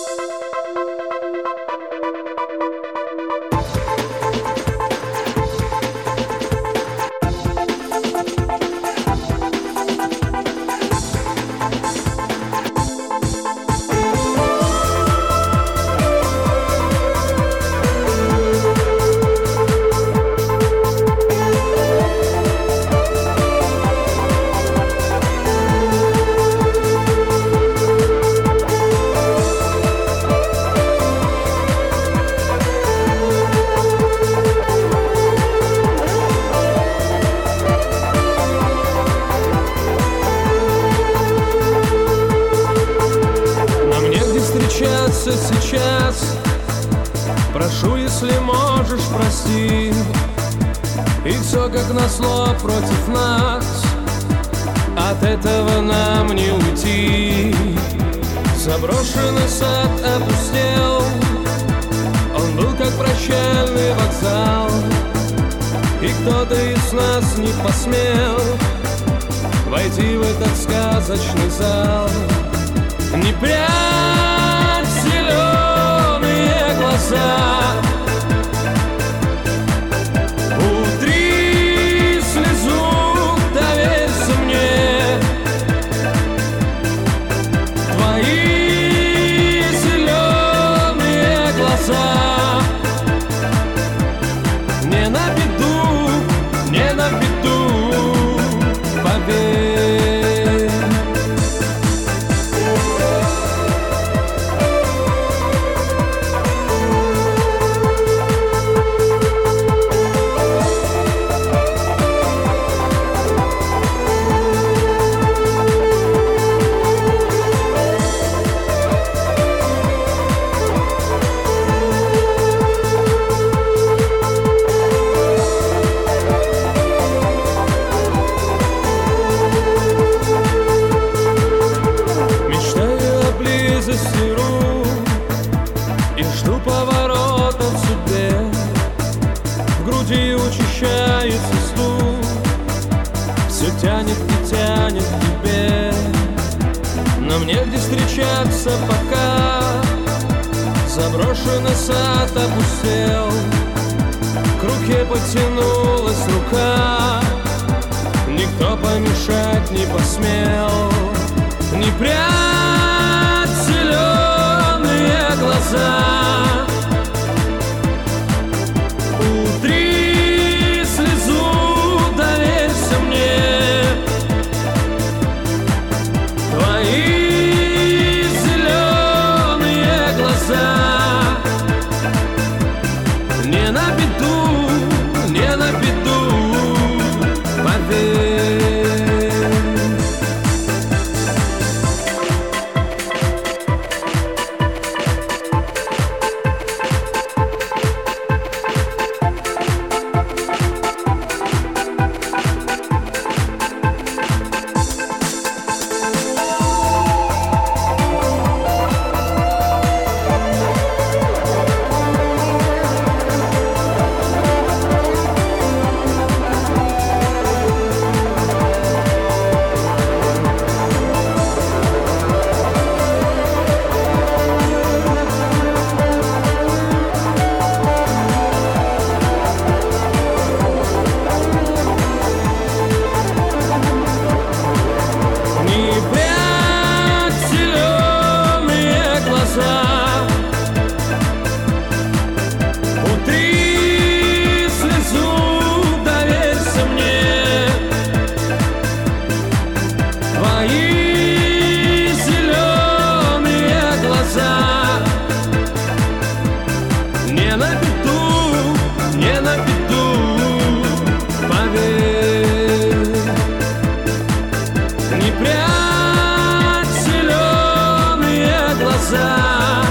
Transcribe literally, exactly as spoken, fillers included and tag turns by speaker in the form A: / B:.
A: Сейчас прошу, если можешь, прости. И все как назло против нас, от этого нам не уйти. Заброшенный сад опустел, он был как прощальный вокзал, и кто-то из нас не посмел войти в этот сказочный зал. Не прячь зеленые глаза, утри слезу, доверься мне. Твои зеленые глаза не на беду, не на беду, поверь. И жду поворота в судьбе, в груди учащается стук, все тянет и тянет к тебе. Нам негде встречаться пока, заброшенный сад опустел, к руке потянулась рука, никто помешать не посмел. Не прячь зеленые глаза, утри слезу, доверься мне. Твои зеленые глаза не на беду, не на беду, поверь. Утри слезу, доверься мне. Твои зеленые глаза не на беду, не на беду, поверь. Не прячь зеленые глаза,